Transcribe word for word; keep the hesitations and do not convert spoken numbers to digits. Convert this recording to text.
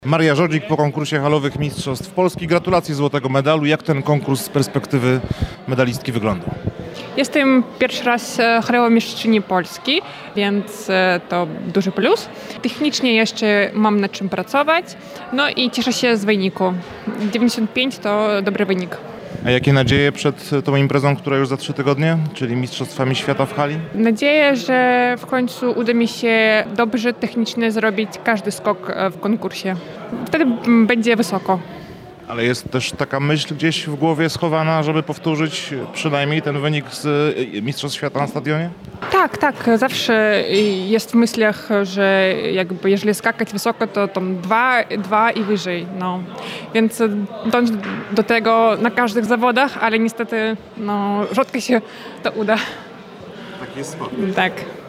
Maria Żodzik po konkursie halowych Mistrzostw Polski. Gratulacje złotego medalu. Jak ten konkurs z perspektywy medalistki wygląda? Jestem pierwszy raz halomistrzyni Polski, więc to duży plus. Technicznie jeszcze mam nad czym pracować, no i cieszę się z wyniku. dziewięćdziesiąt pięć to dobry wynik. A jakie nadzieje przed tą imprezą, która już za trzy tygodnie, czyli Mistrzostwami Świata w hali? Nadzieję, że w końcu uda mi się dobrze technicznie zrobić każdy skok w konkursie. Wtedy będzie wysoko. Ale jest też taka myśl gdzieś w głowie schowana, żeby powtórzyć przynajmniej ten wynik z Mistrzostw Świata na stadionie? Tak, tak. Zawsze jest w myślach, że jakby jeżeli skakać wysoko, to tam dwa, dwa i wyżej. No. Więc dąż do tego na każdych zawodach, ale niestety no, rzadko się to uda. Tak jest sport. Tak.